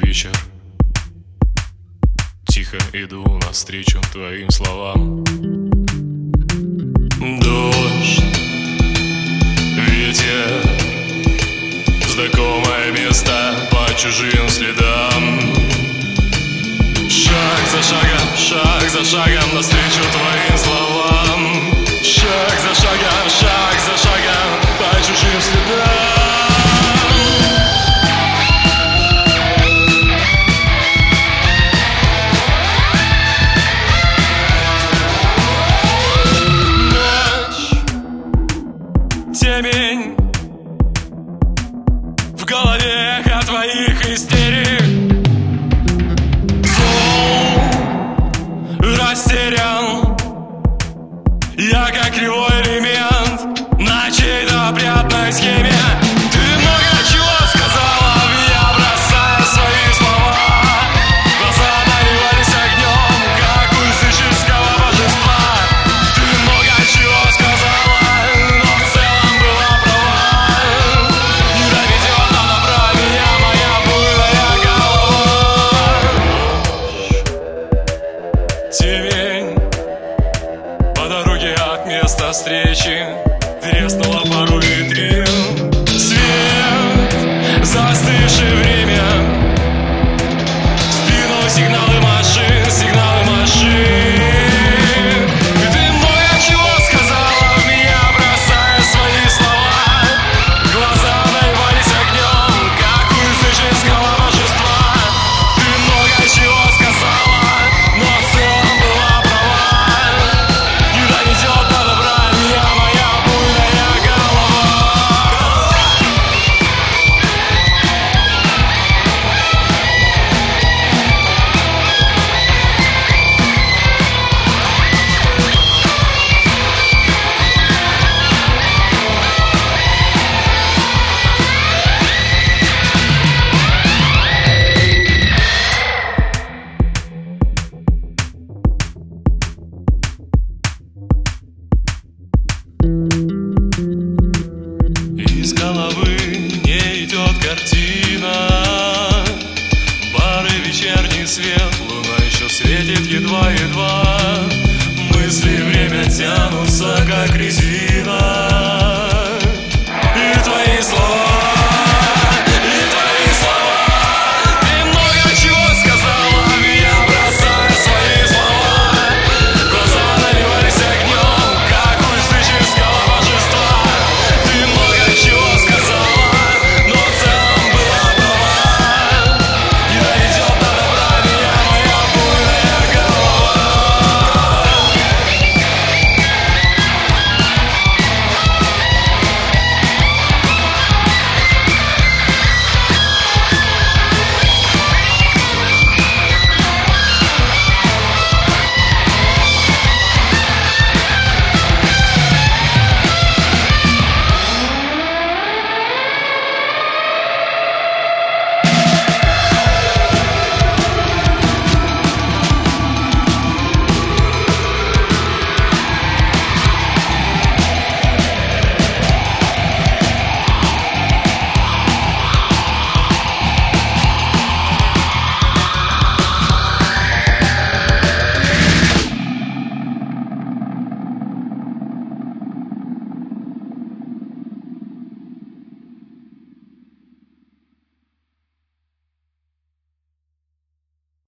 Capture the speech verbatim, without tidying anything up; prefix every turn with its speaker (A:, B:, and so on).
A: вечер. Тихо иду навстречу твоим словам. Дождь, ветер, знакомое место по чужим следам. Шаг за шагом, шаг за шагом навстречу твоим словам. Шаг за шагом, шаг за шагом по чужим следам. Темень в голове от твоих истерик. Зол, растерян, я как кривой элемент на чьей-то опрятной схеме. Ты много чего сказала, меня бросая свои слова. Глаза наливались огнем, как у языческого божества. Ты много чего сказала, но в целом была права. Не доведет до добра меня моя буйная голова. Темень по дороге от места встречи треснула пару витрин. Свет, застывшее время, в спину сигналы машин, сигналы машин. И ты много чего сказала, в меня бросая свои слова. Глаза наливались огнем, как у языческого божества. Ты много чего сказала, но в целом была права. Не доведет до добра меня моя буйная голова. Из головы не идет картина. Бары, вечерний свет, луна еще светит едва-едва. Мысли время тянутся, как резина.